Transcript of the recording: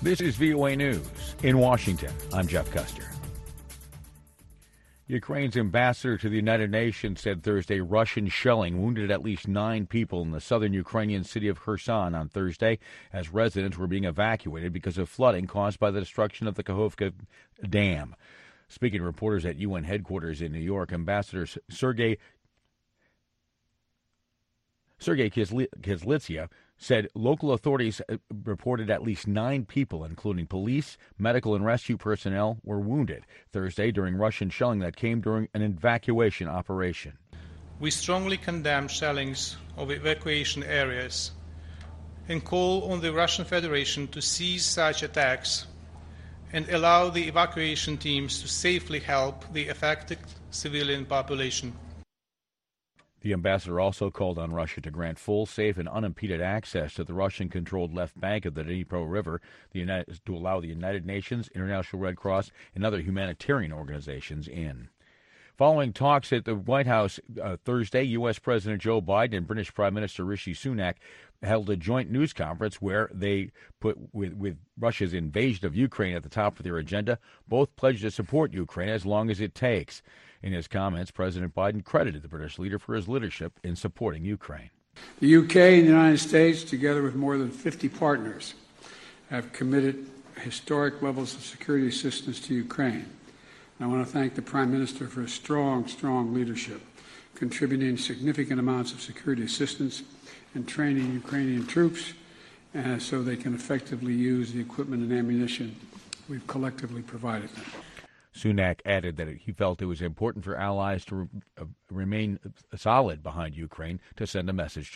This is VOA News. In Washington, I'm Jeff Custer. Ukraine's ambassador to the United Nations said Thursday Russian shelling wounded at least 9 people in the southern Ukrainian city of Kherson on Thursday as residents were being evacuated because of flooding caused by the destruction of the Kakhovka Dam. Speaking to reporters at UN headquarters in New York, Ambassador Sergei Kyslytsya said local authorities reported at least 9 people, including police, medical, and rescue personnel, were wounded Thursday during Russian shelling that came during an evacuation operation. We strongly condemn shellings of evacuation areas and call on the Russian Federation to cease such attacks and allow the evacuation teams to safely help the affected civilian population. The ambassador also called on Russia to grant full, safe, and unimpeded access to the Russian-controlled left bank of the Dnipro River to allow the United Nations, International Red Cross, and other humanitarian organizations in. Following talks at the White House Thursday, U.S. President Joe Biden and British Prime Minister Rishi Sunak held a joint news conference where they put, with Russia's invasion of Ukraine at the top of their agenda, both pledged to support Ukraine as long as it takes. In his comments, President Biden credited the British leader for his leadership in supporting Ukraine. The UK and the United States, together with more than 50 partners, have committed historic levels of security assistance to Ukraine. I want to thank the Prime Minister for his strong leadership, contributing significant amounts of security assistance and training Ukrainian troops so they can effectively use the equipment and ammunition we've collectively provided them. Sunak added that he felt it was important for allies to remain solid behind Ukraine to send a message